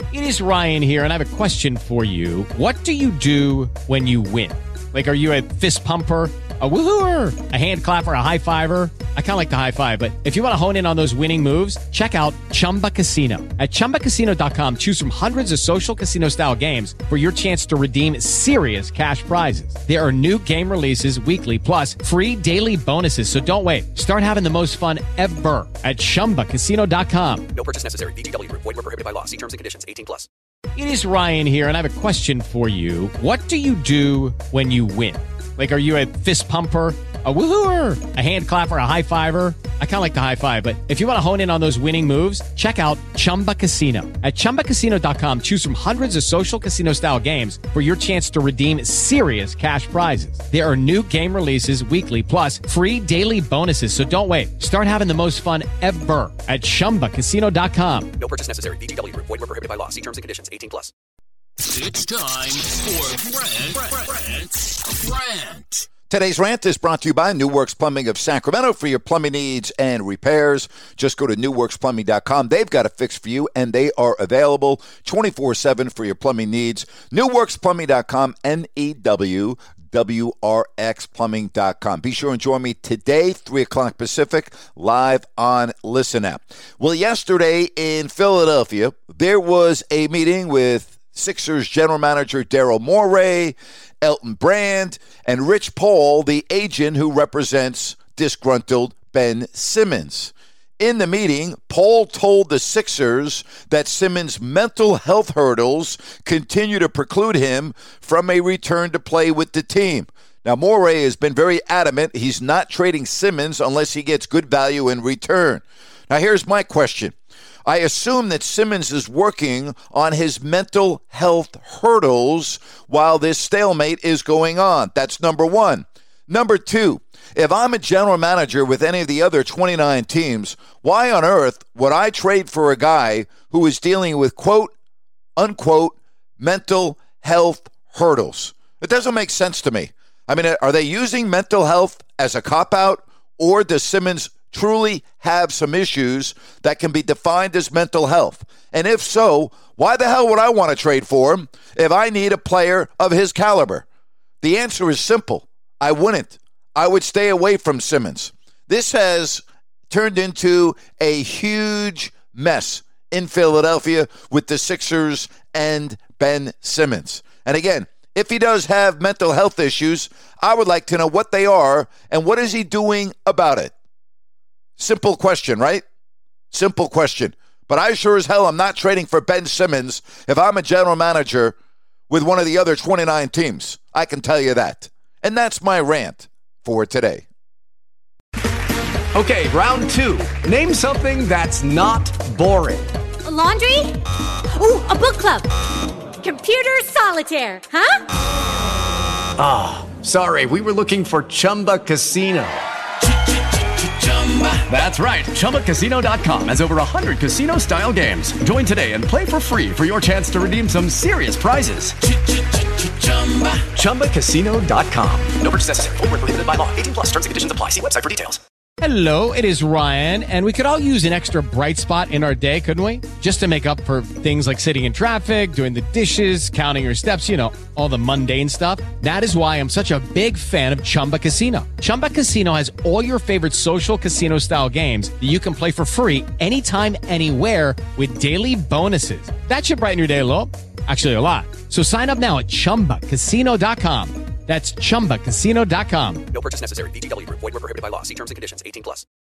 It is Ryan here, and I have a question for you. What do you do when you win? Like, are you a fist pumper, a woo-hooer, a hand clapper, a high fiver? I kind of like the high five, but if you want to hone in on those winning moves, check out Chumba Casino. At ChumbaCasino.com, choose from hundreds of social casino-style games for your chance to redeem serious cash prizes. There are new game releases weekly, plus free daily bonuses. So don't wait. Start having the most fun ever at ChumbaCasino.com. No purchase necessary. VGW. Void where prohibited by law. See terms and conditions. 18+. It is Ryan here, and I have a question for you. What do you do when you win? Like, are you a fist pumper, a woo-hooer, a hand clapper, a high fiver? I kind of like the high five, but if you want to hone in on those winning moves, check out Chumba Casino. At ChumbaCasino.com, choose from hundreds of social casino-style games for your chance to redeem serious cash prizes. There are new game releases weekly, plus free daily bonuses. So don't wait. Start having the most fun ever at ChumbaCasino.com. No purchase necessary. VGW. Void where prohibited by law. See terms and conditions. 18+. It's time for Rant. Today's rant is brought to you by New Works Plumbing of Sacramento. For your plumbing needs and repairs, just go to newworksplumbing.com. They've got a fix for you, and they are available 24/7 for your plumbing needs. newworksplumbing.com, NEWWRXplumbing.com. Be sure and join me today, 3 o'clock Pacific, live on Listen App. Well, yesterday in Philadelphia, there was a meeting with Sixers general manager Daryl Morey, Elton Brand, and Rich Paul, the agent who represents disgruntled Ben Simmons. In the meeting, Paul told the Sixers that Simmons' mental health hurdles continue to preclude him from a return to play with the team. Now, Morey has been very adamant he's not trading Simmons unless he gets good value in return. Now, here's my question. I assume that Simmons is working on his mental health hurdles while this stalemate is going on. That's number one. Number two, if I'm a general manager with any of the other 29 teams, why on earth would I trade for a guy who is dealing with, quote, unquote, mental health hurdles? It doesn't make sense to me. I mean, are they using mental health as a cop-out, or does Simmons truly have some issues that can be defined as mental health? And if so, why the hell would I want to trade for him if I need a player of his caliber? The answer is simple. I wouldn't. I would stay away from Simmons. This has turned into a huge mess in Philadelphia with the Sixers and Ben Simmons. And again, if he does have mental health issues, I would like to know what they are and what is he doing about it. Simple question, right? Simple question. But I sure as hell am not trading for Ben Simmons if I'm a general manager with one of the other 29 teams. I can tell you that. And that's my rant for today. Okay, round 2. Name something that's not boring. A laundry? Ooh, a book club. Computer solitaire, huh? Sorry, we were looking for Chumba Casino. That's right. ChumbaCasino.com has over 100 casino-style games. Join today and play for free for your chance to redeem some serious prizes. ChumbaCasino.com. No purchase necessary. Void where prohibited by law. 18+. Terms and conditions apply. See website for details. Hello, it is Ryan, and we could all use an extra bright spot in our day, couldn't we? Just to make up for things like sitting in traffic, doing the dishes, counting your steps, you know, all the mundane stuff. That is why I'm such a big fan of Chumba Casino. Chumba Casino has all your favorite social casino-style games that you can play for free anytime, anywhere with daily bonuses. That should brighten your day a little. Actually, a lot. So sign up now at ChumbaCasino.com. That's ChumbaCasino.com. No purchase necessary. VGW. Void where prohibited by law. See terms and conditions. 18+.